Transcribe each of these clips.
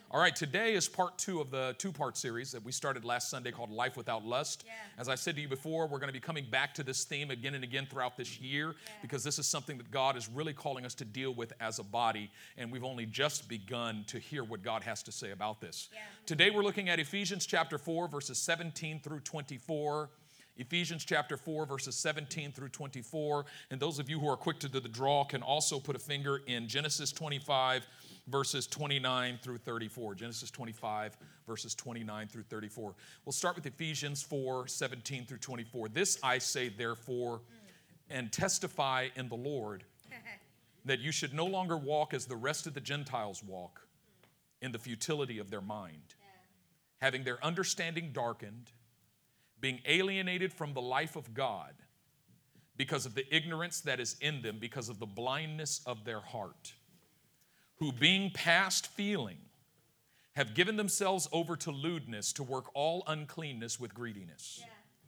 All right, today is part 2 of the two-part series that we started last Sunday called Life Without Lust. Yeah. As I said to you before, we're going to be coming back to this theme again and again throughout this year because this is something that God is really calling us to deal with as a body, and we've only just begun to hear what God has to say about this. Yeah. Today we're looking at Ephesians chapter 4, verses 17 through 24. Ephesians chapter 4, verses 17 through 24. And those of you who are quick to do the draw can also put a finger in Genesis 25, verses 29 through 34. Genesis 25, verses 29 through 34. We'll start with Ephesians 4, 17 through 24. This I say, therefore, and testify in the Lord, that you should no longer walk as the rest of the Gentiles walk, in the futility of their mind, having their understanding darkened, being alienated from the life of God because of the ignorance that is in them, because of the blindness of their heart, who being past feeling have given themselves over to lewdness, to work all uncleanness with greediness.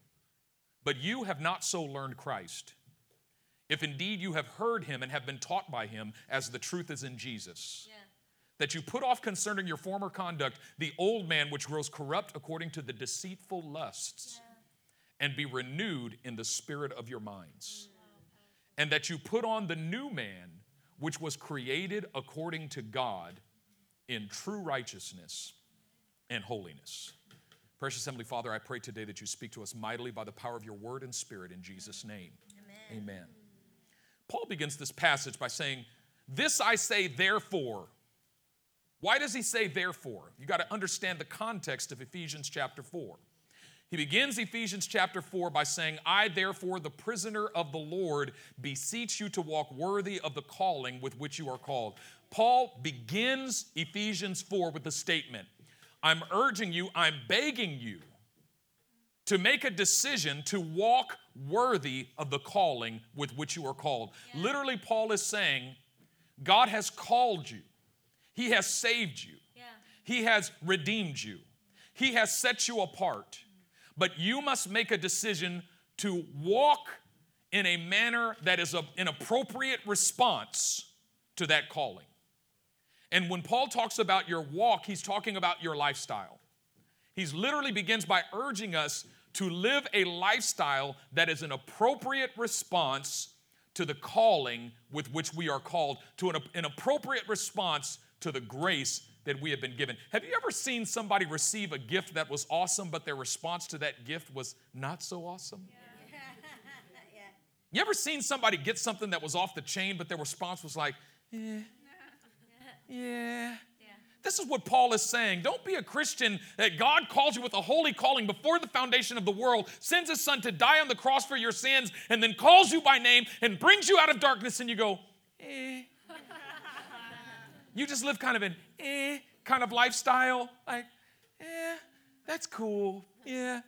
But you have not so learned Christ, if indeed you have heard him and have been taught by him, as the truth is in Jesus. That you put off concerning your former conduct the old man which grows corrupt according to the deceitful lusts, and be renewed in the spirit of your minds. And that you put on the new man which was created according to God in true righteousness and holiness. Precious Heavenly Father, I pray today that you speak to us mightily by the power of your word and spirit in Jesus' name. Amen. Paul begins this passage by saying, this I say therefore. Why does he say therefore? You got to understand the context of Ephesians chapter 4. He begins Ephesians chapter 4 by saying, I therefore, the prisoner of the Lord, beseech you to walk worthy of the calling with which you are called. Paul begins Ephesians 4 with the statement, I'm urging you, I'm begging you to make a decision to walk worthy of the calling with which you are called. Literally, Paul is saying, God has called you. He has saved you. He has redeemed you. He has set you apart. But you must make a decision to walk in a manner that is an appropriate response to that calling. And when Paul talks about your walk, he's talking about your lifestyle. He literally begins by urging us to live a lifestyle that is an appropriate response to the calling with which we are called, to an appropriate response to the grace that we have been given. Have you ever seen somebody receive a gift that was awesome, but their response to that gift was not so awesome? You ever seen somebody get something that was off the chain, but their response was like, yeah. This is what Paul is saying. Don't be a Christian that God calls you with a holy calling before the foundation of the world, sends his son to die on the cross for your sins, and then calls you by name and brings you out of darkness, and you go, You just live kind of an kind of lifestyle, like, that's cool, meh.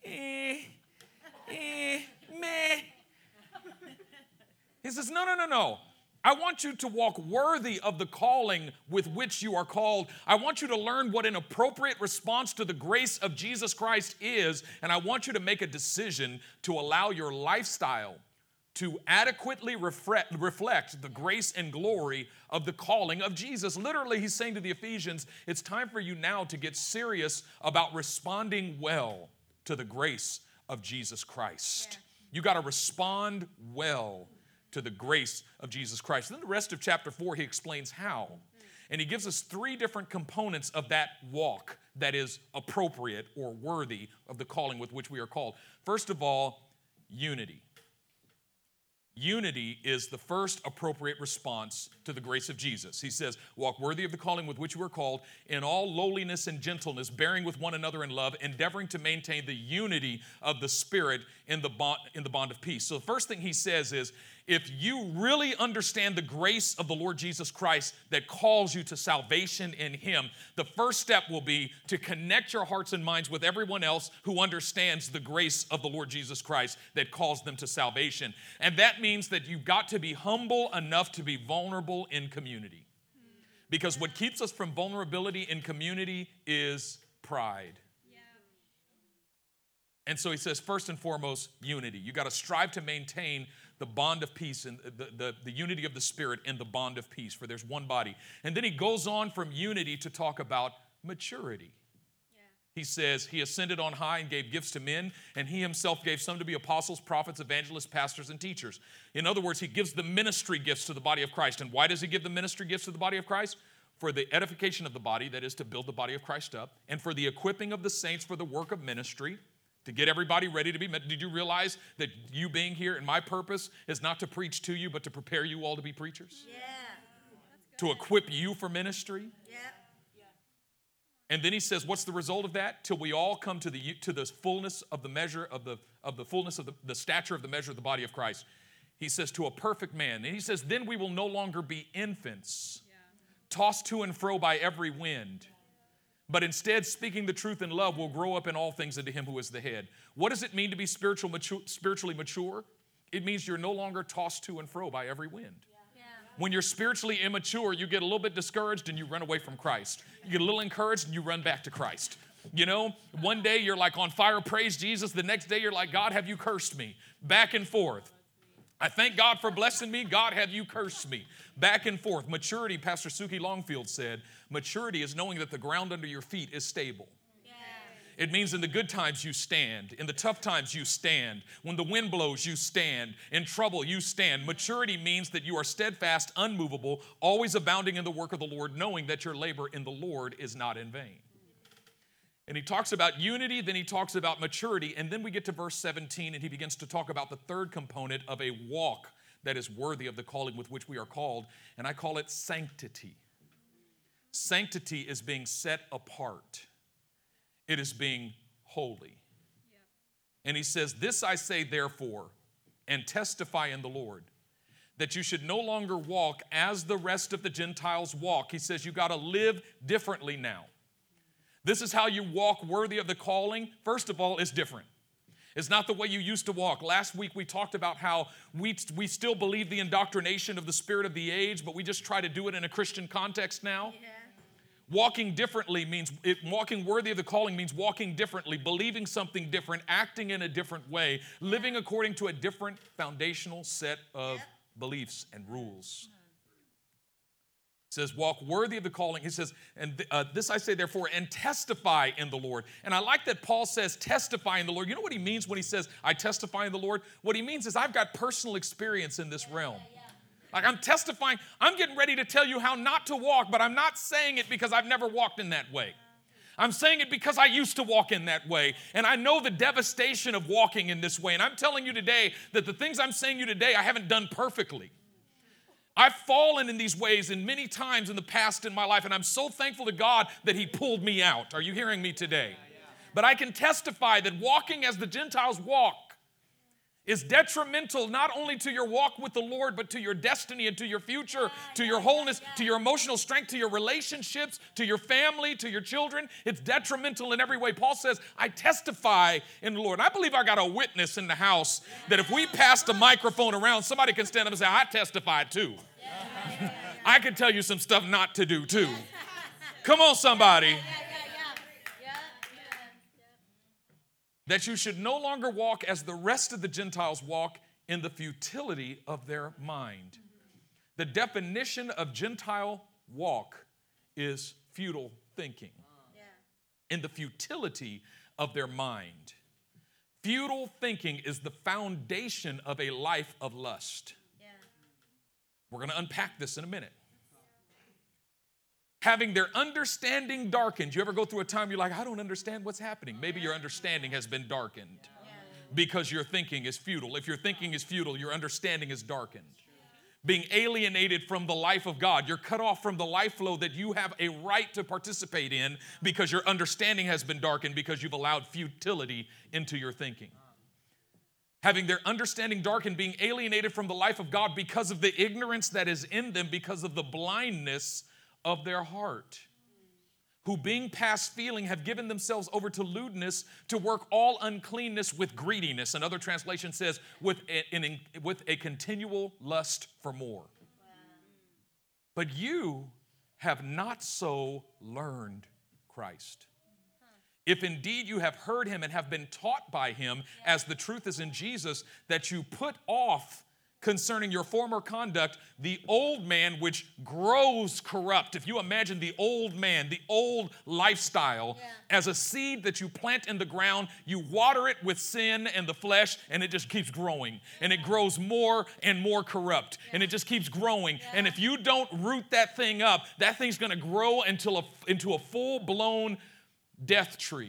He says, no. I want you to walk worthy of the calling with which you are called. I want you to learn what an appropriate response to the grace of Jesus Christ is, and I want you to make a decision to allow your lifestyle to adequately reflect the grace and glory of the calling of Jesus. Literally, he's saying to the Ephesians, it's time for you now to get serious about responding well to the grace of Jesus Christ. You got to respond well to the grace of Jesus Christ. Then the rest of chapter 4, he explains how. And he gives us 3 different components of that walk that is appropriate or worthy of the calling with which we are called. First of all, unity. Unity is the first appropriate response to the grace of Jesus. He says, walk worthy of the calling with which you are called, in all lowliness and gentleness, bearing with one another in love, endeavoring to maintain the unity of the Spirit in the bond of peace. So the first thing he says is, if you really understand the grace of the Lord Jesus Christ that calls you to salvation in him, the first step will be to connect your hearts and minds with everyone else who understands the grace of the Lord Jesus Christ that calls them to salvation. And that means that you've got to be humble enough to be vulnerable in community. Because what keeps us from vulnerability in community is pride. And so he says, first and foremost, unity. You got to strive to maintain the bond of peace and the unity of the Spirit and the bond of peace, for there's one body. And then he goes on from unity to talk about maturity. He says, he ascended on high and gave gifts to men, and he himself gave some to be apostles, prophets, evangelists, pastors, and teachers. In other words, he gives the ministry gifts to the body of Christ. And why does he give the ministry gifts to the body of Christ? For the edification of the body, that is to build the body of Christ up, and for the equipping of the saints for the work of ministry, to get everybody ready to be met. Did you realize that you being here and my purpose is not to preach to you, but to prepare you all to be preachers? Yeah. To equip you for ministry? Yeah. And then he says, what's the result of that? Till we all come to the fullness of the measure of the fullness of the stature of the measure of the body of Christ. He says, to a perfect man. And he says, then we will no longer be infants, tossed to and fro by every wind, but instead, speaking the truth in love, will grow up in all things into him who is the head. What does it mean to be spiritually mature? It means you're no longer tossed to and fro by every wind. When you're spiritually immature, you get a little bit discouraged and you run away from Christ. You get a little encouraged and you run back to Christ. You know, one day you're like on fire, praise Jesus. The next day you're like, God, have you cursed me? Back and forth. I thank God for blessing me. God, have you cursed me? Back and forth. Maturity, Pastor Suki Longfield said, maturity is knowing that the ground under your feet is stable. It means in the good times you stand. In the tough times you stand. When the wind blows, you stand. In trouble, you stand. Maturity means that you are steadfast, unmovable, always abounding in the work of the Lord, knowing that your labor in the Lord is not in vain. And he talks about unity, then he talks about maturity, and then we get to verse 17, and he begins to talk about the third component of a walk that is worthy of the calling with which we are called, and I call it sanctity. Sanctity is being set apart. It is being holy. And he says, this I say therefore, and testify in the Lord, that you should no longer walk as the rest of the Gentiles walk. He says you got to live differently now. This is how you walk worthy of the calling. First of all, it's different. It's not the way you used to walk. Last week we talked about how we still believe the indoctrination of the spirit of the age, but we just try to do it in a Christian context now. Yeah. Walking differently means, walking worthy of the calling means walking differently, believing something different, acting in a different way, living according to a different foundational set of beliefs and rules. It says, walk worthy of the calling. He says, and this I say therefore, and testify in the Lord. And I like that Paul says testify in the Lord. You know what he means when he says, I testify in the Lord? What he means is I've got personal experience in this realm. Like I'm testifying, I'm getting ready to tell you how not to walk, but I'm not saying it because I've never walked in that way. I'm saying it because I used to walk in that way, and I know the devastation of walking in this way. And I'm telling you today that the things I'm saying to you today, I haven't done perfectly. I've fallen in these ways in many times in the past in my life, and I'm so thankful to God that he pulled me out. Are you hearing me today? But I can testify that walking as the Gentiles walk is detrimental not only to your walk with the Lord, but to your destiny and to your future, to your wholeness, to your emotional strength, to your relationships, to your family, to your children. It's detrimental in every way. Paul says, I testify in the Lord. I believe I got a witness in the house that if we passed a microphone around, somebody can stand up and say, I testify too. I can tell you some stuff not to do too. Come on, somebody. That you should no longer walk as the rest of the Gentiles walk in the futility of their mind. The definition of Gentile walk is futile thinking. In the futility of their mind. Futile thinking is the foundation of a life of lust. We're going to unpack this in a minute. Having their understanding darkened. You ever go through a time you're like, I don't understand what's happening. Maybe your understanding has been darkened because your thinking is futile. If your thinking is futile, your understanding is darkened. Being alienated from the life of God. You're cut off from the life flow that you have a right to participate in because your understanding has been darkened because you've allowed futility into your thinking. Having their understanding darkened, being alienated from the life of God because of the ignorance that is in them, because of the blindness of their heart, who being past feeling have given themselves over to lewdness, to work all uncleanness with greediness. Another translation says with a continual lust for more. But you have not so learned Christ. If indeed you have heard him and have been taught by him, as the truth is in Jesus, that you put off concerning your former conduct, the old man which grows corrupt. If you imagine the old man, the old lifestyle, as a seed that you plant in the ground, you water it with sin and the flesh, and it just keeps growing. And it grows more and more corrupt. And it just keeps growing. And if you don't root that thing up, that thing's going to grow into a full-blown death tree.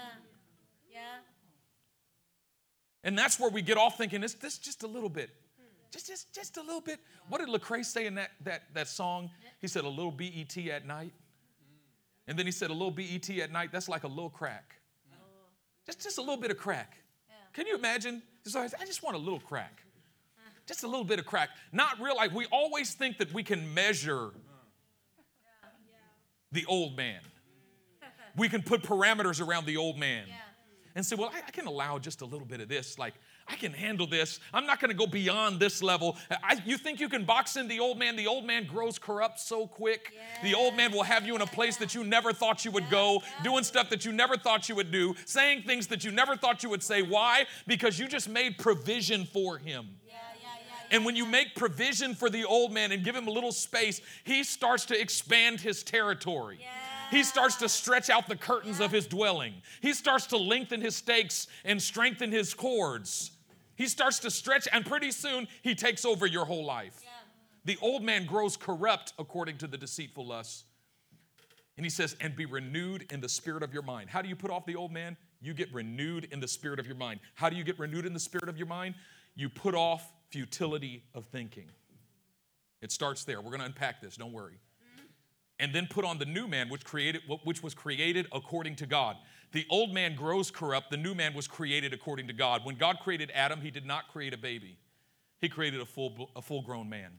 And that's where we get off thinking, this just a little bit. Just a little bit. What did Lecrae say in that song? He said a little BET at night. And then he said a little BET at night, that's like a little crack. Just a little bit of crack. Can you imagine? I just want a little crack. Just a little bit of crack. Not real, like we always think that we can measure the old man. We can put parameters around the old man. And say, well, I can allow just a little bit of this. Like, I can handle this. I'm not going to go beyond this level. You think you can box in the old man? The old man grows corrupt so quick. The old man will have you in a place that you never thought you would go, doing stuff that you never thought you would do, saying things that you never thought you would say. Why? Because you just made provision for him. And when you make provision for the old man and give him a little space, he starts to expand his territory. He starts to stretch out the curtains of his dwelling. He starts to lengthen his stakes and strengthen his cords. He starts to stretch, and pretty soon, he takes over your whole life. The old man grows corrupt according to the deceitful lusts. And he says, and be renewed in the spirit of your mind. How do you put off the old man? You get renewed in the spirit of your mind. How do you get renewed in the spirit of your mind? You put off futility of thinking. It starts there. We're going to unpack this. Don't worry. And then put on the new man, which was created according to God. The old man grows corrupt. The new man was created according to God. When God created Adam, he did not create a baby. He created a full-grown man.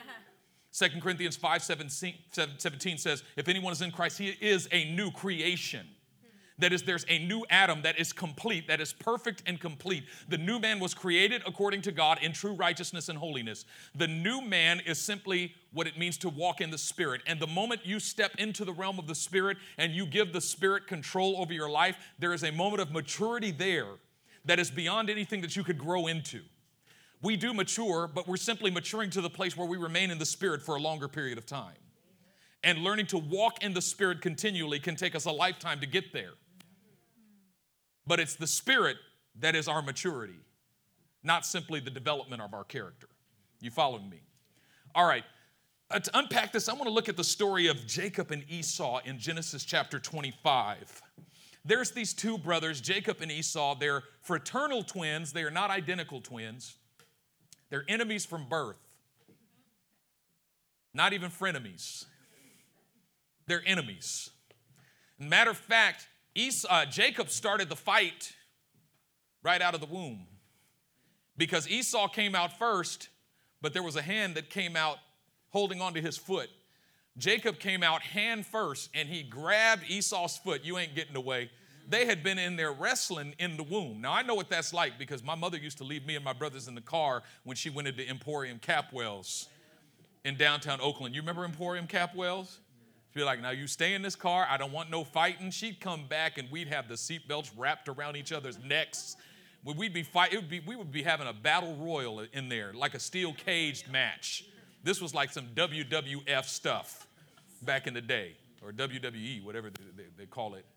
2 Corinthians 5:17 says, if anyone is in Christ, he is a new creation. That is, there's a new Adam that is complete, that is perfect and complete. The new man was created according to God in true righteousness and holiness. The new man is simply what it means to walk in the Spirit. And the moment you step into the realm of the Spirit and you give the Spirit control over your life, there is a moment of maturity there that is beyond anything that you could grow into. We do mature, but we're simply maturing to the place where we remain in the Spirit for a longer period of time. And learning to walk in the Spirit continually can take us a lifetime to get there. But it's the Spirit that is our maturity, not simply the development of our character. You following me? All right. To unpack this, I want to look at the story of Jacob and Esau in Genesis chapter 25. There's these two brothers, Jacob and Esau. They're fraternal twins. They are not identical twins. They're enemies from birth. Not even frenemies. They're enemies. Matter of fact, Jacob started the fight right out of the womb because Esau came out first, but there was a hand that came out holding onto his foot. Jacob came out hand first, and he grabbed Esau's foot. You ain't getting away. They had been in there wrestling in the womb. Now, I know what that's like because my mother used to leave me and my brothers in the car when she went into Emporium Capwell's in downtown Oakland. You remember Emporium Capwell's? She'd be like, now you stay in this car. I don't want no fighting. She'd come back, and we'd have the seatbelts wrapped around each other's necks. We'd be fighting. We would be having a battle royal in there, like a steel caged match. This was like some WWF stuff back in the day, or WWE, whatever they call it.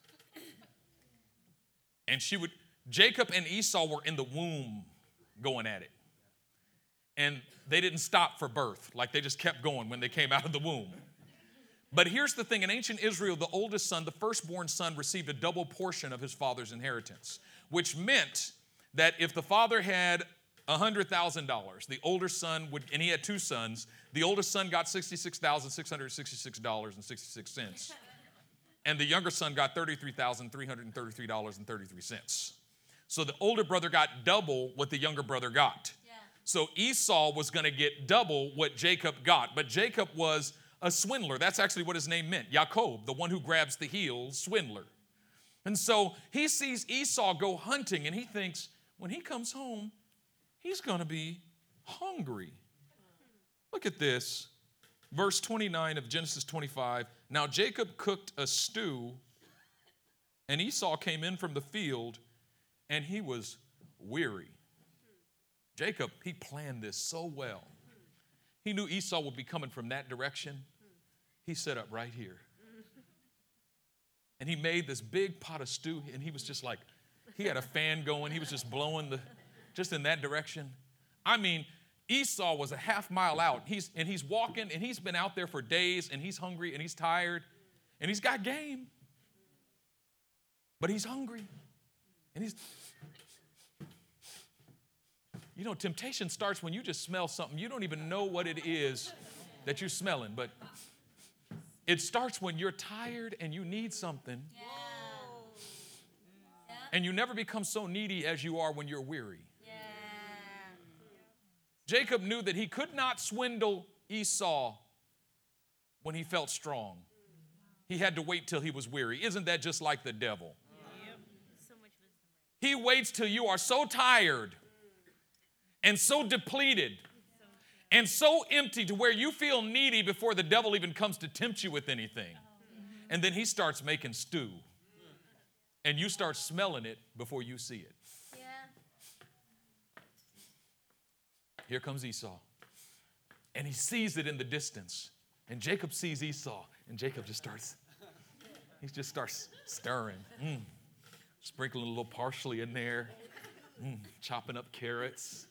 And Jacob and Esau were in the womb going at it. And they didn't stop for birth. Like, they just kept going when they came out of the womb. But here's the thing. In ancient Israel, the oldest son, the firstborn son, received a double portion of his father's inheritance, which meant that if the father had $100,000, the older son would, and he had two sons, the oldest son got $66,666.66. And the younger son got $33,333.33. So the older brother got double what the younger brother got. Yeah. So Esau was going to get double what Jacob got. But Jacob was a swindler. That's actually what his name meant. Jacob, the one who grabs the heels, swindler. And so he sees Esau go hunting, and he thinks when he comes home, he's going to be hungry. Look at this. Verse 29 of Genesis 25. Now Jacob cooked a stew, and Esau came in from the field, and he was weary. Jacob, he planned this so well. He knew Esau would be coming from that direction. He set up right here. And he made this big pot of stew, and he was just like, he had a fan going. He was just blowing just in that direction. I mean, Esau was a half mile out. He's walking, and he's been out there for days, and he's hungry, and he's tired, and he's got game. But he's hungry, and temptation starts when you just smell something. You don't even know what it is that you're smelling, but it starts when you're tired and you need something. Yeah. And you never become so needy as you are when you're weary. Yeah. Jacob knew that he could not swindle Esau when he felt strong. He had to wait till he was weary. Isn't that just like the devil? Yep. So much wisdom. He waits till you are so tired and so depleted and so empty to where you feel needy before the devil even comes to tempt you with anything. And then he starts making stew. And you start smelling it before you see it. Yeah. Here comes Esau. And he sees it in the distance. And Jacob sees Esau. And Jacob just starts stirring. Sprinkling a little parsley in there. Chopping up carrots.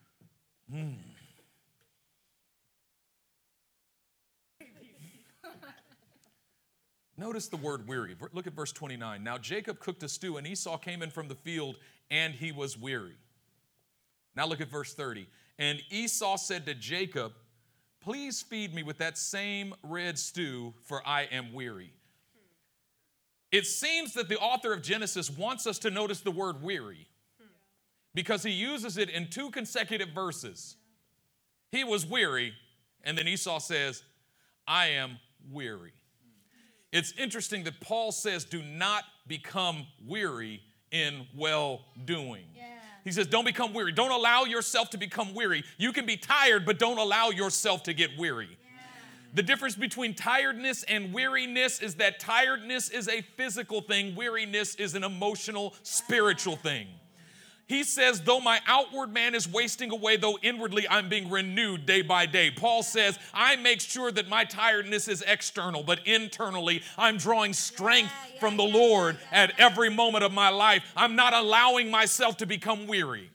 Notice the word weary. Look at verse 29. Now Jacob cooked a stew, and Esau came in from the field, and he was weary. Now look at verse 30. And Esau said to Jacob, please feed me with that same red stew, for I am weary. It seems that the author of Genesis wants us to notice the word weary because he uses it in 2 consecutive verses. He was weary, and then Esau says, I am weary. It's interesting that Paul says, do not become weary in well-doing. Yeah. He says, don't become weary. Don't allow yourself to become weary. You can be tired, but don't allow yourself to get weary. Yeah. The difference between tiredness and weariness is that tiredness is a physical thing. Weariness is an emotional, spiritual thing. He says, though my outward man is wasting away, though inwardly I'm being renewed day by day. Paul says, I make sure that my tiredness is external, but internally I'm drawing strength from the Lord at every moment of my life. I'm not allowing myself to become weary.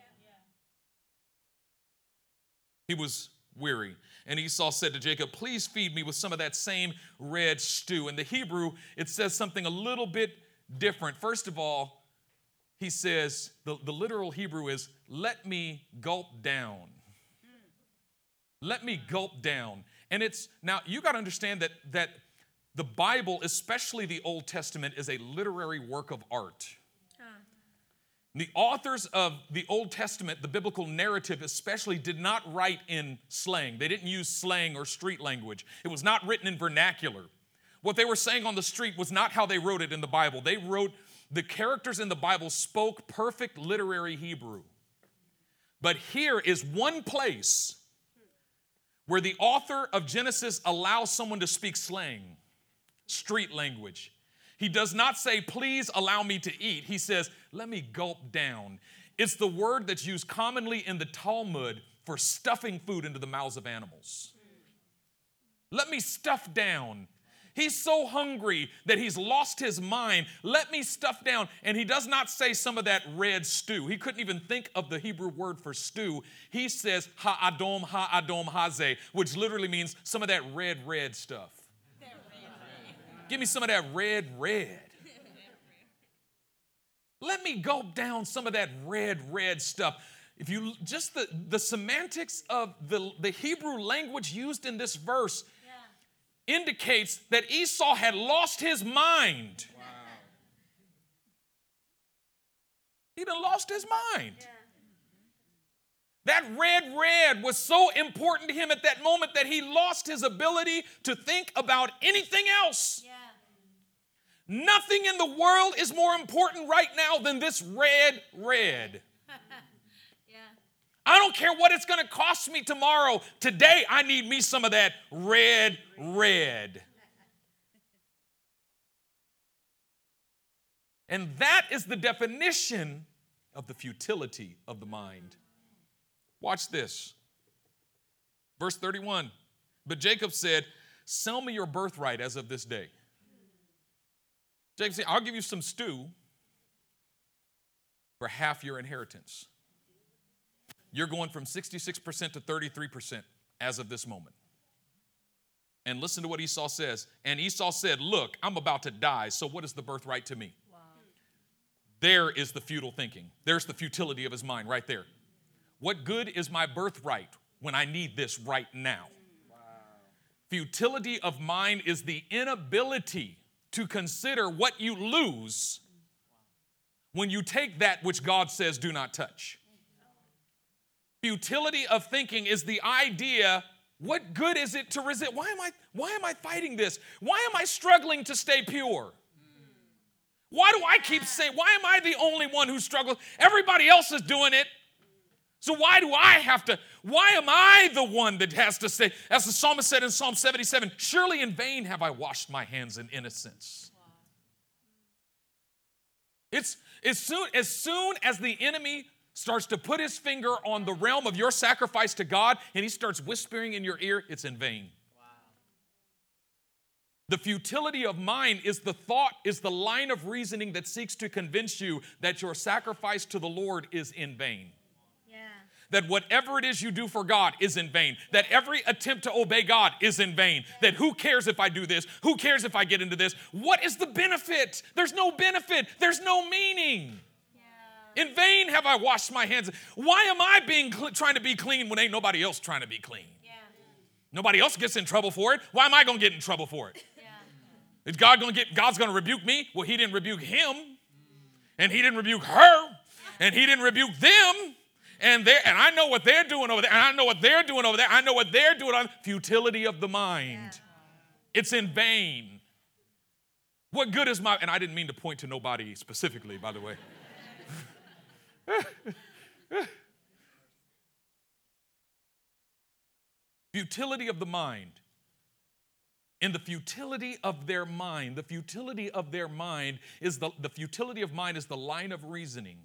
He was weary. And Esau said to Jacob, please feed me with some of that same red stew. In the Hebrew, it says something a little bit different. First of all, he says, the literal Hebrew is, let me gulp down. Let me gulp down. And now you got to understand that the Bible, especially the Old Testament, is a literary work of art. The authors of the Old Testament, the biblical narrative especially, did not write in slang. They didn't use slang or street language. It was not written in vernacular. What they were saying on the street was not how they wrote it in the Bible. The characters in the Bible spoke perfect literary Hebrew. But here is one place where the author of Genesis allows someone to speak slang, street language. He does not say, please allow me to eat. He says, let me gulp down. It's the word that's used commonly in the Talmud for stuffing food into the mouths of animals. Let me stuff down. He's so hungry that he's lost his mind. Let me stuff down. And he does not say some of that red stew. He couldn't even think of the Hebrew word for stew. He says ha'adom hazeh, which literally means some of that red stuff. Give me some of that red. Let me gulp down some of that red stuff. If you just the semantics of the Hebrew language used in this verse indicates that Esau had lost his mind. Wow. He done lost his mind. Yeah. That red was so important to him at that moment that he lost his ability to think about anything else. Yeah. Nothing in the world is more important right now than this red. I don't care what it's going to cost me tomorrow. Today, I need me some of that red. And that is the definition of the futility of the mind. Watch this. Verse 31. But Jacob said, sell me your birthright as of this day. Jacob said, I'll give you some stew for half your inheritance. You're going from 66% to 33% as of this moment. And listen to what Esau says. And Esau said, look, I'm about to die, so what is the birthright to me? Wow. There is the futile thinking. There's the futility of his mind right there. What good is my birthright when I need this right now? Wow. Futility of mind is the inability to consider what you lose when you take that which God says do not touch. Futility of thinking is the idea, what good is it to resist? Why am I fighting this? Why am I struggling to stay pure? Why do I keep saying, why am I the only one who struggles? Everybody else is doing it. So why do I have to? Why am I the one that has to say, as the psalmist said in Psalm 77, surely in vain have I washed my hands in innocence. It's as soon as the enemy starts to put his finger on the realm of your sacrifice to God and he starts whispering in your ear, it's in vain. Wow. The futility of mind is the thought, is the line of reasoning that seeks to convince you that your sacrifice to the Lord is in vain. That whatever it is you do for God is in vain. That every attempt to obey God is in vain. That who cares if I do this? Who cares if I get into this? What is the benefit? There's no benefit. There's no meaning. Yeah. In vain have I washed my hands. Why am I trying to be clean when ain't nobody else trying to be clean? Yeah. Nobody else gets in trouble for it. Why am I going to get in trouble for it? Yeah. Is God's going to rebuke me? Well, he didn't rebuke him. And he didn't rebuke her. And he didn't rebuke them. And I know what they're doing over there. And I know what they're doing over there. I know what they're doing on futility of the mind. Yeah. It's in vain. What good is and I didn't mean to point to nobody specifically, by the way. Futility of the mind. In the futility of their mind, the futility of mind is the futility of mind is the line of reasoning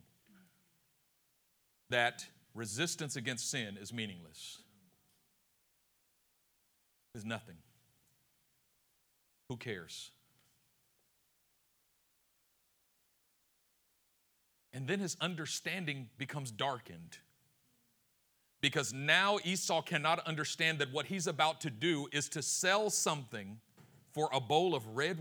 that resistance against sin is meaningless. Is nothing. Who cares? And then his understanding becomes darkened. Because now Esau cannot understand that what he's about to do is to sell something for a bowl of red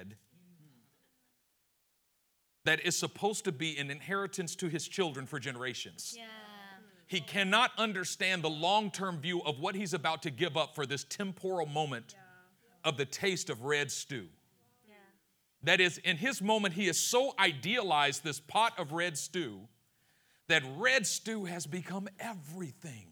that is supposed to be an inheritance to his children for generations. Yeah. He cannot understand the long-term view of what he's about to give up for this temporal moment of the taste of red stew. Yeah. That is, in his moment, he has so idealized this pot of red stew that red stew has become everything.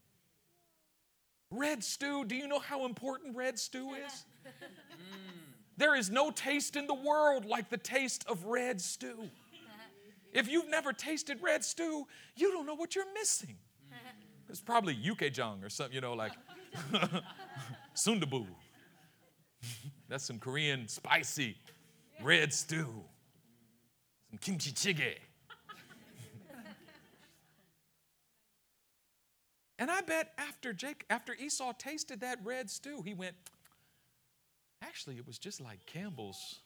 Red stew, do you know how important red stew is? There is no taste in the world like the taste of red stew. If you've never tasted red stew, you don't know what you're missing. It's probably yukgaejang or something, like sundabu. That's some Korean spicy red stew. Some kimchi jjigae. And I bet after Esau tasted that red stew, he went, actually, it was just like Campbell's.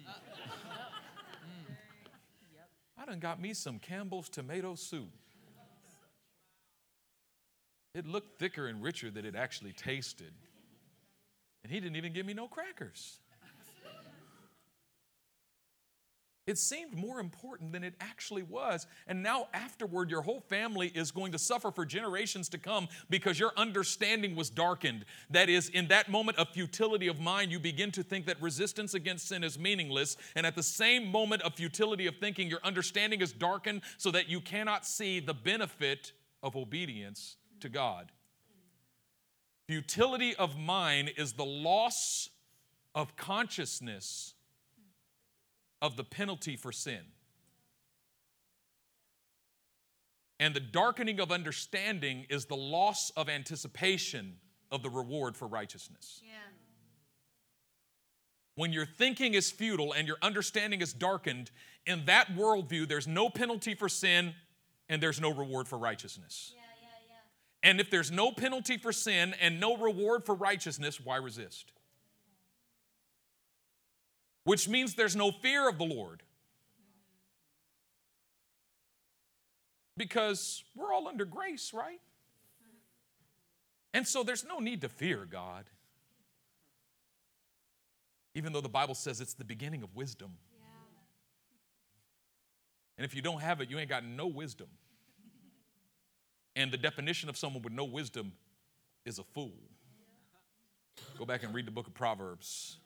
I done got me some Campbell's tomato soup. It looked thicker and richer than it actually tasted. And he didn't even give me no crackers. It seemed more important than it actually was. And now afterward, your whole family is going to suffer for generations to come because your understanding was darkened. That is, in that moment of futility of mind, you begin to think that resistance against sin is meaningless. And at the same moment of futility of thinking, your understanding is darkened so that you cannot see the benefit of obedience to God. Futility of mind is the loss of consciousness of the penalty for sin. And the darkening of understanding is the loss of anticipation of the reward for righteousness. Yeah. When your thinking is futile and your understanding is darkened, in that worldview, there's no penalty for sin and there's no reward for righteousness. And if there's no penalty for sin and no reward for righteousness, why resist? Which means there's no fear of the Lord. Because we're all under grace, right? And so there's no need to fear God. Even though the Bible says it's the beginning of wisdom. Yeah. And if you don't have it, you ain't got no wisdom. And the definition of someone with no wisdom is a fool. Go back and read the book of Proverbs.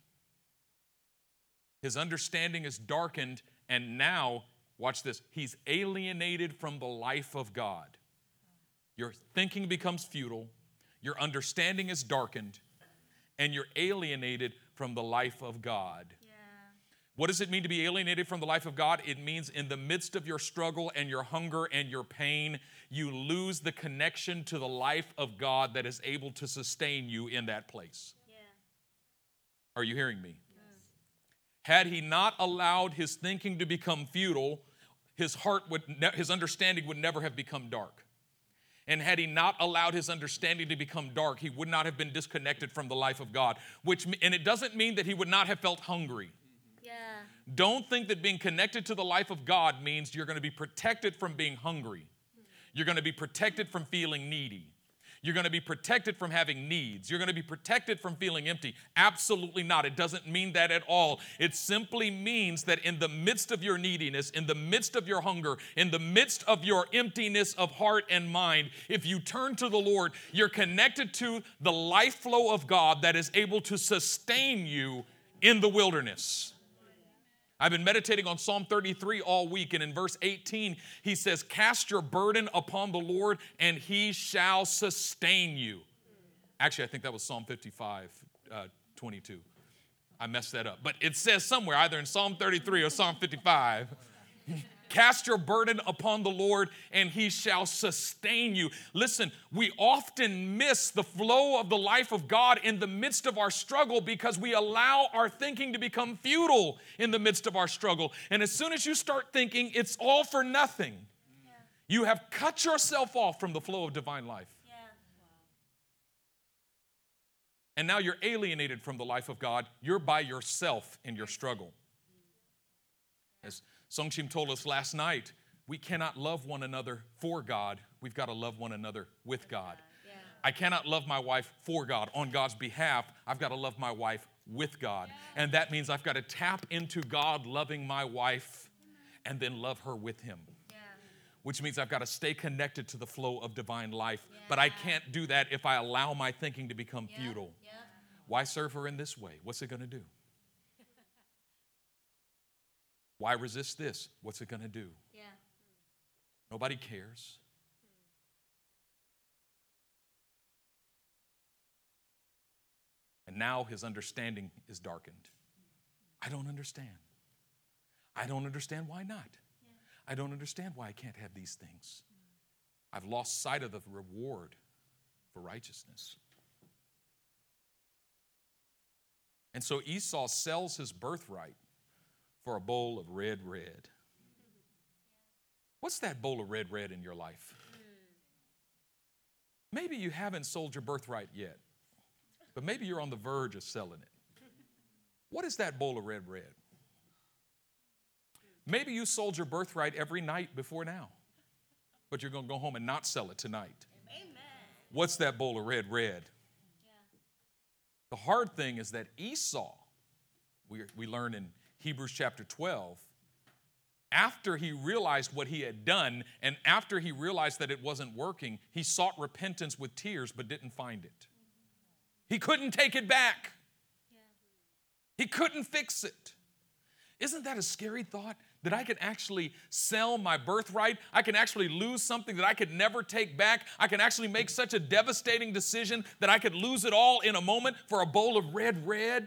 His understanding is darkened, and now, watch this, he's alienated from the life of God. Your thinking becomes futile, your understanding is darkened, and you're alienated from the life of God. Yeah. What does it mean to be alienated from the life of God? It means in the midst of your struggle and your hunger and your pain, you lose the connection to the life of God that is able to sustain you in that place. Yeah. Are you hearing me? Yes. Had he not allowed his thinking to become futile, his understanding would never have become dark. And had he not allowed his understanding to become dark, he would not have been disconnected from the life of God. And it doesn't mean that he would not have felt hungry. Yeah. Don't think that being connected to the life of God means you're going to be protected from being hungry. You're going to be protected from feeling needy. You're going to be protected from having needs. You're going to be protected from feeling empty. Absolutely not. It doesn't mean that at all. It simply means that in the midst of your neediness, in the midst of your hunger, in the midst of your emptiness of heart and mind, if you turn to the Lord, you're connected to the life flow of God that is able to sustain you in the wilderness. I've been meditating on Psalm 33 all week, and in verse 18, he says, cast your burden upon the Lord, and he shall sustain you. Actually, I think that was Psalm 55, 22. I messed that up. But it says somewhere, either in Psalm 33 or Psalm 55, cast your burden upon the Lord, and he shall sustain you. Listen, we often miss the flow of the life of God in the midst of our struggle because we allow our thinking to become futile in the midst of our struggle. And as soon as you start thinking it's all for nothing, you have cut yourself off from the flow of divine life. Yeah. And now you're alienated from the life of God. You're by yourself in your struggle. As Songshim told us last night, we cannot love one another for God. We've got to love one another with God. Yeah. I cannot love my wife for God on God's behalf. I've got to love my wife with God. Yeah. And that means I've got to tap into God loving my wife and then love her with him. Yeah. Which means I've got to stay connected to the flow of divine life. Yeah. But I can't do that if I allow my thinking to become futile. Yeah. Why serve her in this way? What's it going to do? Why resist this? What's it going to do? Yeah. Nobody cares. And now his understanding is darkened. I don't understand. I don't understand why not. Yeah. I don't understand why I can't have these things. I've lost sight of the reward for righteousness. And so Esau sells his birthright for a bowl of red. What's that bowl of red in your life? Maybe you haven't sold your birthright yet, but maybe you're on the verge of selling it. What is that bowl of red? Maybe you sold your birthright every night before now, but you're going to go home and not sell it tonight. Amen. What's that bowl of red? Yeah. The hard thing is that Esau, we learn in Hebrews chapter 12, after he realized what he had done and after he realized that it wasn't working, he sought repentance with tears but didn't find it. He couldn't take it back. He couldn't fix it. Isn't that a scary thought? That I can actually sell my birthright. I can actually lose something that I could never take back. I can actually make such a devastating decision that I could lose it all in a moment for a bowl of red.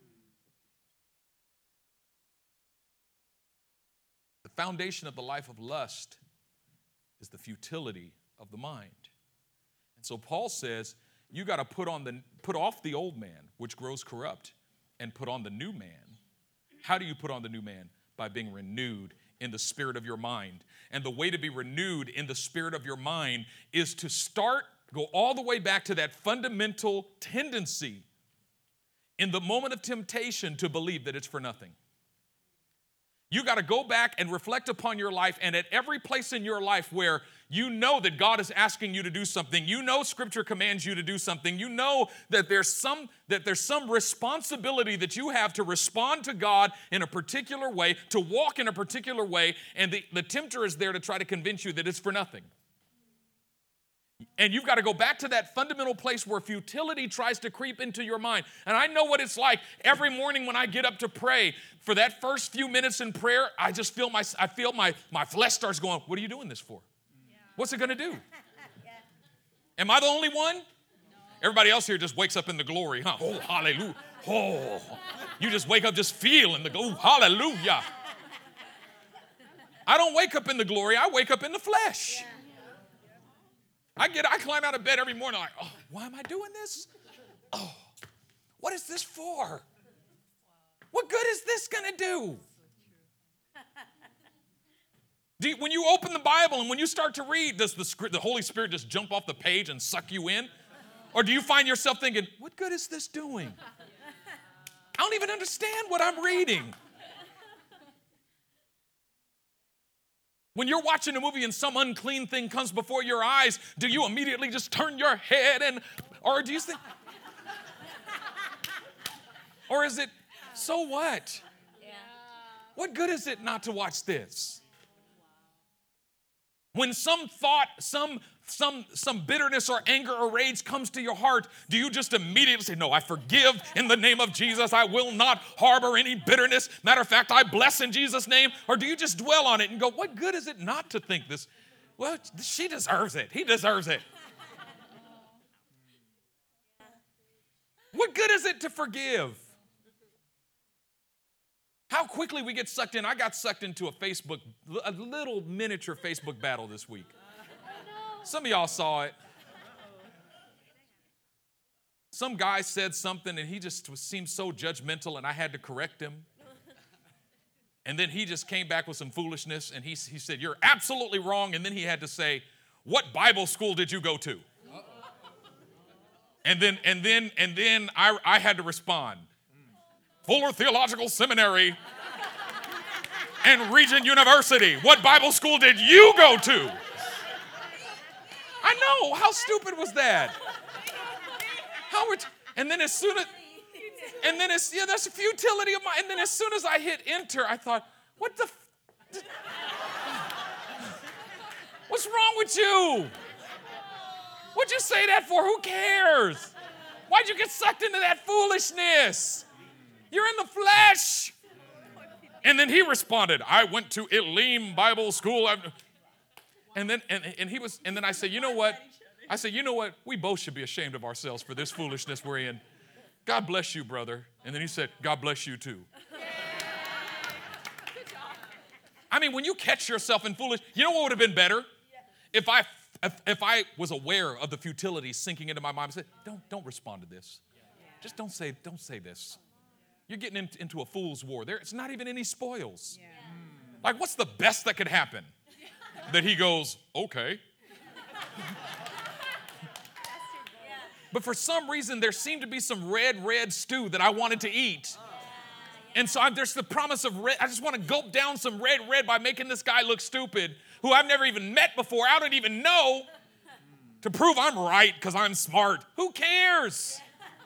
The foundation of the life of lust is the futility of the mind. And so Paul says, you got to put off the old man, which grows corrupt, and put on the new man. How do you put on the new man? By being renewed in the spirit of your mind. And the way to be renewed in the spirit of your mind is to go all the way back to that fundamental tendency in the moment of temptation to believe that it's for nothing. You got to go back and reflect upon your life, and at every place in your life where you know that God is asking you to do something, you know Scripture commands you to do something, you know that there's some responsibility that you have to respond to God in a particular way, to walk in a particular way, and the tempter is there to try to convince you that it's for nothing. And you've got to go back to that fundamental place where futility tries to creep into your mind. And I know what it's like every morning when I get up to pray. For that first few minutes in prayer, I just feel my flesh starts going, what are you doing this for? What's it going to do? Am I the only one? No. Everybody else here just wakes up in the glory, huh? Oh, hallelujah. Oh, you just wake up just feeling the glory. Hallelujah. I don't wake up in the glory. I wake up in the flesh. I climb out of bed every morning like, oh, why am I doing this? Oh, what is this for? What good is this going to do? When you open the Bible and when you start to read, does the Holy Spirit just jump off the page and suck you in? Or do you find yourself thinking, what good is this doing? I don't even understand what I'm reading. When you're watching a movie and some unclean thing comes before your eyes, do you immediately just turn your head or do you think, or is it, so what? Yeah. What good is it not to watch this? When some thought, some bitterness or anger or rage comes to your heart, do you just immediately say, no, I forgive in the name of Jesus. I will not harbor any bitterness. Matter of fact, I bless in Jesus' name. Or do you just dwell on it and go, what good is it not to think this? Well, she deserves it. He deserves it. What good is it to forgive? How quickly we get sucked in. I got sucked into a little miniature Facebook battle this week. Some of y'all saw it. Some guy said something and he just seemed so judgmental and I had to correct him. And then he just came back with some foolishness and he said, you're absolutely wrong. And then he had to say, what Bible school did you go to? And then I had to respond. Fuller Theological Seminary and Regent University. What Bible school did you go to? I know. How stupid was that? And then that's a futility of mine. And then as soon as I hit enter, I thought, what's wrong with you? What'd you say that for? Who cares? Why'd you get sucked into that foolishness? You're in the flesh. And then he responded, I went to Elim Bible School. And then I said, you know what? We both should be ashamed of ourselves for this foolishness we're in. God bless you, brother. And then he said, God bless you too. I mean, when you catch yourself in foolish, you know what would have been better? If I was aware of the futility sinking into my mind and said, don't respond to this. Just don't say this. You're getting into a fool's war. It's not even any spoils. Yeah. Like, what's the best that could happen? That he goes, okay. But for some reason, there seemed to be some red stew that I wanted to eat. And so there's the promise of red. I just want to gulp down some red by making this guy look stupid, who I've never even met before. I don't even know, to prove I'm right because I'm smart. Who cares?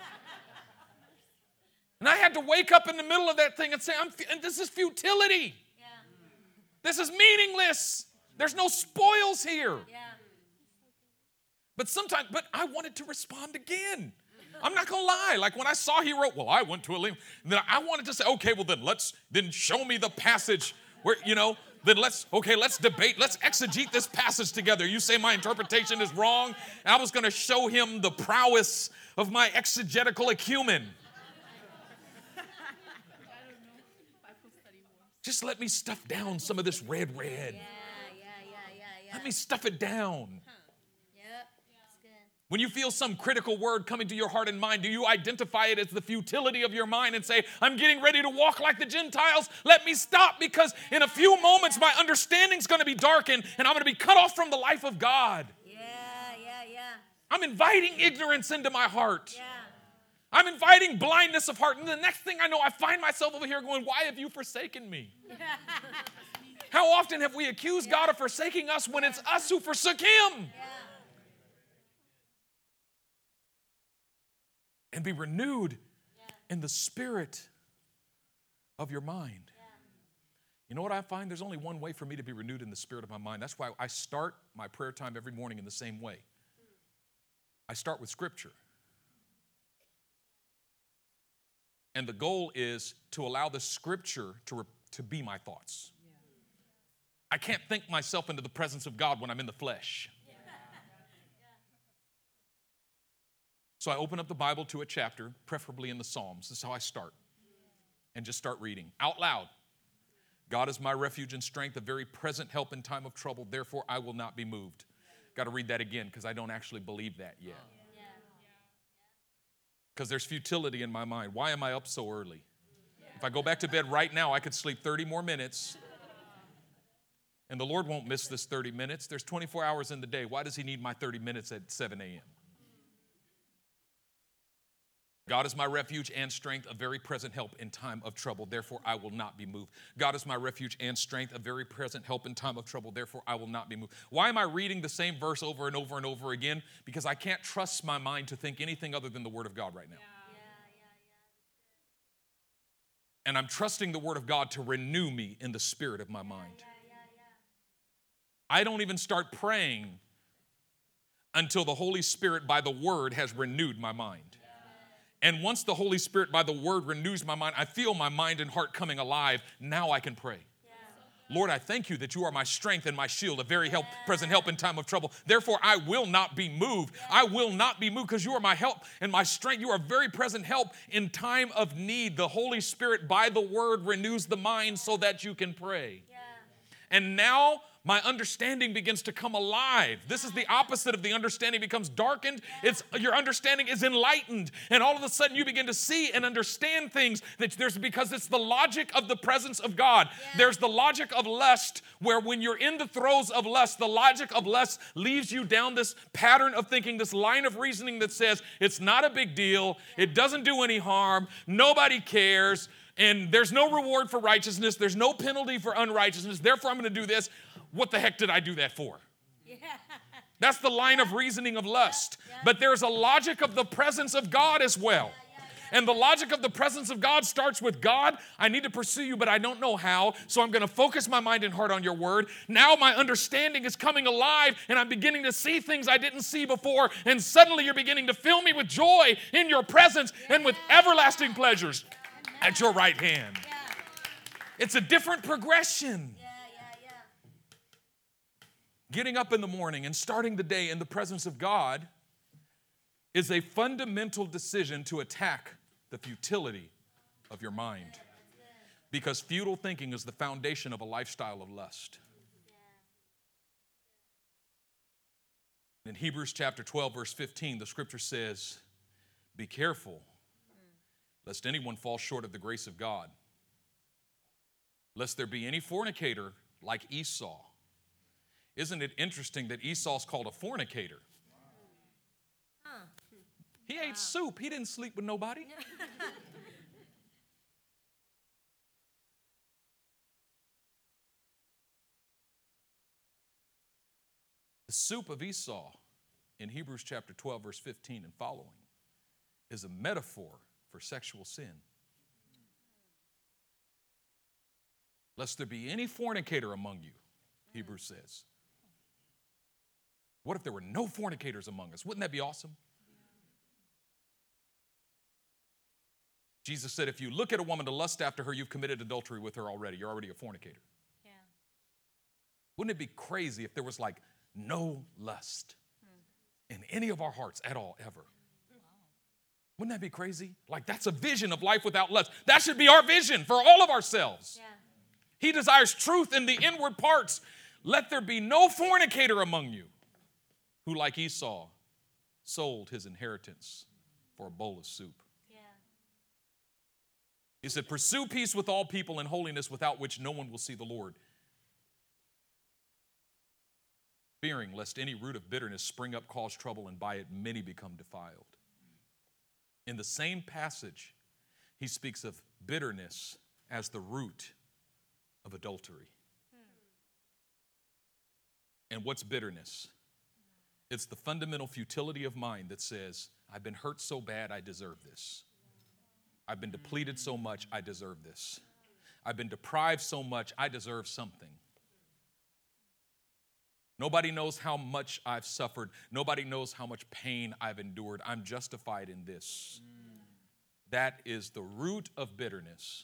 And I had to wake up in the middle of that thing and say, this is futility. Yeah. This is meaningless. There's no spoils here. Yeah. But I wanted to respond again. I'm not going to lie. Like when I saw he wrote, well, I went to Elim. Then I wanted to say, okay, well then show me the passage where, let's debate. Let's exegete this passage together. You say my interpretation is wrong. And I was going to show him the prowess of my exegetical acumen. Just let me stuff down some of this red. Yeah. Yeah. Let me stuff it down. Huh. Yep, that's good. When you feel some critical word coming to your heart and mind, do you identify it as the futility of your mind and say, I'm getting ready to walk like the Gentiles? Let me stop, because in a few moments my understanding's going to be darkened and I'm going to be cut off from the life of God. Yeah. I'm inviting ignorance into my heart. Yeah. I'm inviting blindness of heart. And the next thing I know, I find myself over here going, why have you forsaken me? How often have we accused God of forsaking us when it's us who forsook him? And be renewed in the spirit of your mind. You know what I find? There's only one way for me to be renewed in the spirit of my mind. That's why I start my prayer time every morning in the same way. I start with Scripture. And the goal is to allow the Scripture to be my thoughts. I can't think myself into the presence of God when I'm in the flesh. So I open up the Bible to a chapter, preferably in the Psalms. This is how I start. And just start reading out loud. God is my refuge and strength, a very present help in time of trouble. Therefore, I will not be moved. Got to read that again because I don't actually believe that yet. Because there's futility in my mind. Why am I up so early? If I go back to bed right now, I could sleep 30 more minutes. And the Lord won't miss this 30 minutes. There's 24 hours in the day. Why does he need my 30 minutes at 7 a.m.? God is my refuge and strength, a very present help in time of trouble. Therefore, I will not be moved. God is my refuge and strength, a very present help in time of trouble. Therefore, I will not be moved. Why am I reading the same verse over and over and over again? Because I can't trust my mind to think anything other than the Word of God right now. And I'm trusting the Word of God to renew me in the spirit of my mind. I don't even start praying until the Holy Spirit by the Word has renewed my mind. And once the Holy Spirit by the Word renews my mind, I feel my mind and heart coming alive. Now I can pray. Lord, I thank you that you are my strength and my shield, a very present help in time of trouble. Therefore, I will not be moved. I will not be moved because you are my help and my strength. You are very present help in time of need. The Holy Spirit by the Word renews the mind so that you can pray. And now my understanding begins to come alive. This is the opposite of the understanding becomes darkened. Your understanding is enlightened. And all of a sudden you begin to see and understand things because it's the logic of the presence of God. There's the logic of lust, where when you're in the throes of lust, the logic of lust leaves you down this pattern of thinking, this line of reasoning that says it's not a big deal. It doesn't do any harm. Nobody cares. And there's no reward for righteousness. There's no penalty for unrighteousness. Therefore, I'm going to do this. What the heck did I do that for? That's the line of reasoning of lust. But there's a logic of the presence of God as well. And the logic of the presence of God starts with God. I need to pursue you, but I don't know how. So I'm going to focus my mind and heart on your word. Now my understanding is coming alive and I'm beginning to see things I didn't see before. And suddenly you're beginning to fill me with joy in your presence and with everlasting pleasures at your right hand. It's a different progression. Getting up in the morning and starting the day in the presence of God is a fundamental decision to attack the futility of your mind. Because futile thinking is the foundation of a lifestyle of lust. In Hebrews chapter 12, verse 15, the scripture says, be careful lest anyone fall short of the grace of God, lest there be any fornicator like Esau. Isn't it interesting that Esau's called a fornicator? He ate soup. He didn't sleep with nobody. The soup of Esau in Hebrews chapter 12, verse 15 and following is a metaphor for sexual sin. Lest there be any fornicator among you, Hebrews says. What if there were no fornicators among us? Wouldn't that be awesome? Jesus said, if you look at a woman to lust after her, you've committed adultery with her already. You're already a fornicator. Yeah. Wouldn't it be crazy if there was like no lust in any of our hearts at all, ever? Wouldn't that be crazy? Like that's a vision of life without lust. That should be our vision for all of ourselves. Yeah. He desires truth in the inward parts. Let there be no fornicator among you who, like Esau, sold his inheritance for a bowl of soup. Yeah. He said, pursue peace with all people and holiness, without which no one will see the Lord. Fearing lest any root of bitterness spring up, cause trouble, and by it many become defiled. In the same passage, he speaks of bitterness as the root of adultery. And what's bitterness? It's the fundamental futility of mind that says, I've been hurt so bad, I deserve this. I've been depleted so much, I deserve this. I've been deprived so much, I deserve something. Nobody knows how much I've suffered. Nobody knows how much pain I've endured. I'm justified in this. That is the root of bitterness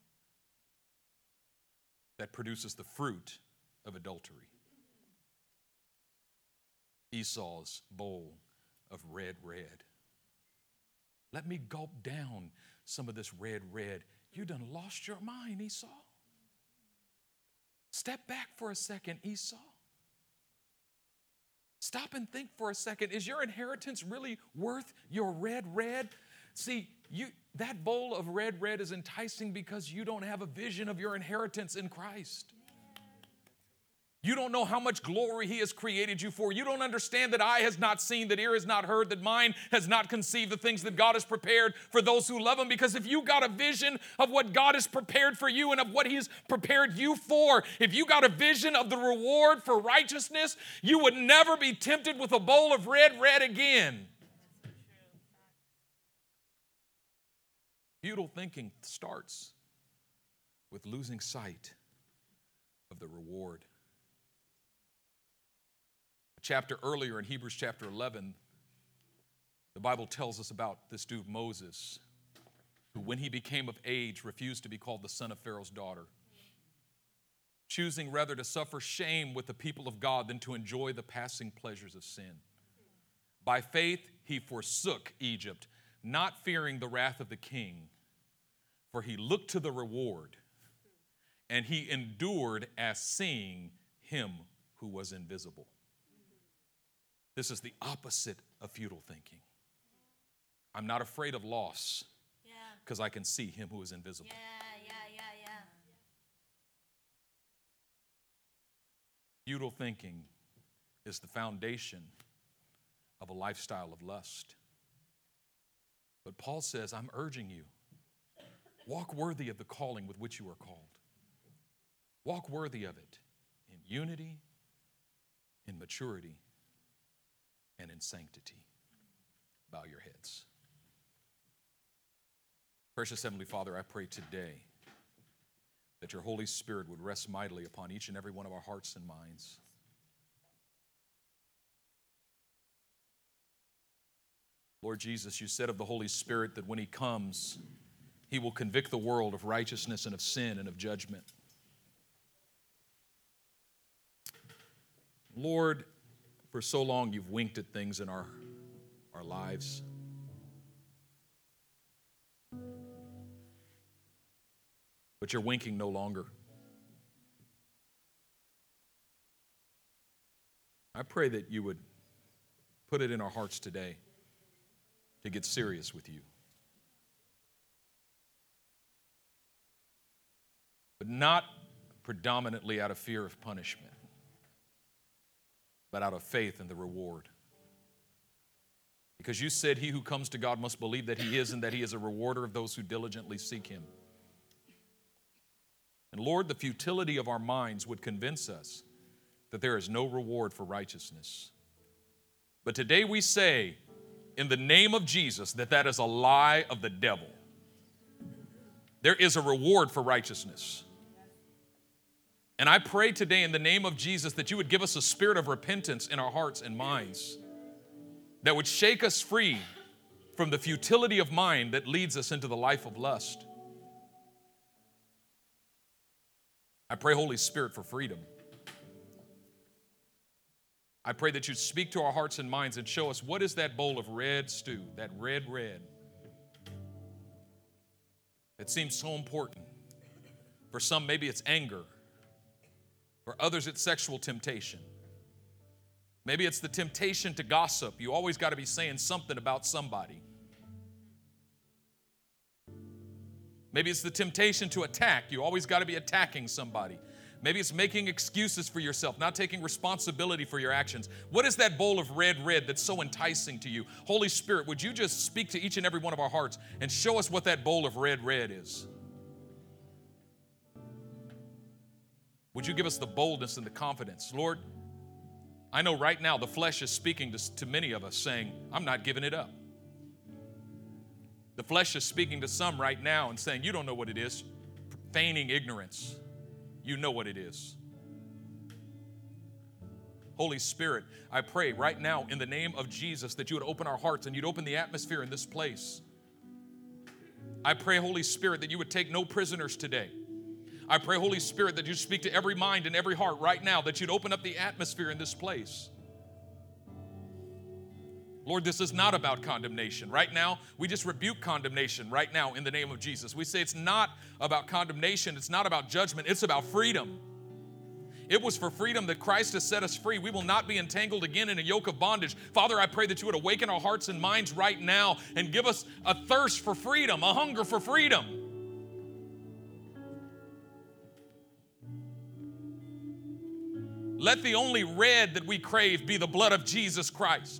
that produces the fruit of adultery. Esau's bowl of red. Let me gulp down some of this red. You done lost your mind, Esau. Step back for a second, Esau. Stop and think for a second. Is your inheritance really worth your red? See, that bowl of red is enticing because you don't have a vision of your inheritance in Christ. You don't know how much glory he has created you for. You don't understand that eye has not seen, that ear has not heard, that mind has not conceived the things that God has prepared for those who love him. Because if you got a vision of what God has prepared for you and of what he's prepared you for, if you got a vision of the reward for righteousness, you would never be tempted with a bowl of red again. Futile thinking starts with losing sight of the reward. A chapter earlier in Hebrews chapter 11, the Bible tells us about this dude Moses, who when he became of age refused to be called the son of Pharaoh's daughter, choosing rather to suffer shame with the people of God than to enjoy the passing pleasures of sin. By faith he forsook Egypt, not fearing the wrath of the king, for he looked to the reward, and he endured as seeing him who was invisible. This is the opposite of futile thinking. I'm not afraid of loss because I can see him who is invisible. Yeah. Futile thinking is the foundation of a lifestyle of lust. But Paul says, I'm urging you, walk worthy of the calling with which you are called. Walk worthy of it in unity, in maturity, and in sanctity. Bow your heads. Precious Heavenly Father, I pray today that your Holy Spirit would rest mightily upon each and every one of our hearts and minds. Lord Jesus, you said of the Holy Spirit that when he comes, he will convict the world of righteousness and of sin and of judgment. Lord, for so long you've winked at things in our lives. But you're winking no longer. I pray that you would put it in our hearts today to get serious with you. But not predominantly out of fear of punishment, but out of faith in the reward. Because you said he who comes to God must believe that he is and that he is a rewarder of those who diligently seek him. And Lord, the futility of our minds would convince us that there is no reward for righteousness. But today we say, in the name of Jesus, that is a lie of the devil. There is a reward for righteousness. And I pray today in the name of Jesus that you would give us a spirit of repentance in our hearts and minds that would shake us free from the futility of mind that leads us into the life of lust. I pray, Holy Spirit, for freedom. I pray that you'd speak to our hearts and minds and show us what is that bowl of red stew, that red. It seems so important. For some, maybe it's anger. For others, it's sexual temptation. Maybe it's the temptation to gossip. You always got to be saying something about somebody. Maybe it's the temptation to attack. You always got to be attacking somebody. Maybe it's making excuses for yourself, not taking responsibility for your actions. What is that bowl of red that's so enticing to you? Holy Spirit, would you just speak to each and every one of our hearts and show us what that bowl of red is? Would you give us the boldness and the confidence? Lord, I know right now the flesh is speaking to many of us saying, I'm not giving it up. The flesh is speaking to some right now and saying, you don't know what it is, feigning ignorance. You know what it is. Holy Spirit, I pray right now in the name of Jesus that you would open our hearts and you'd open the atmosphere in this place. I pray, Holy Spirit, that you would take no prisoners today. I pray, Holy Spirit, that you'd speak to every mind and every heart right now, that you'd open up the atmosphere in this place. Lord, this is not about condemnation. Right now, we just rebuke condemnation right now in the name of Jesus. We say it's not about condemnation. It's not about judgment. It's about freedom. It was for freedom that Christ has set us free. We will not be entangled again in a yoke of bondage. Father, I pray that you would awaken our hearts and minds right now and give us a thirst for freedom, a hunger for freedom. Let the only red that we crave be the blood of Jesus Christ.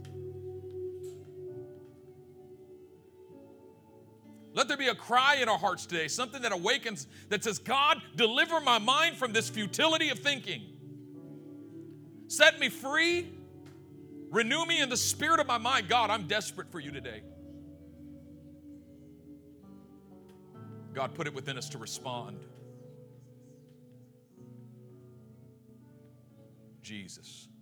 Let there be a cry in our hearts today, something that awakens, that says, God, deliver my mind from this futility of thinking. Set me free. Renew me in the spirit of my mind. God, I'm desperate for you today. God, put it within us to respond. Jesus.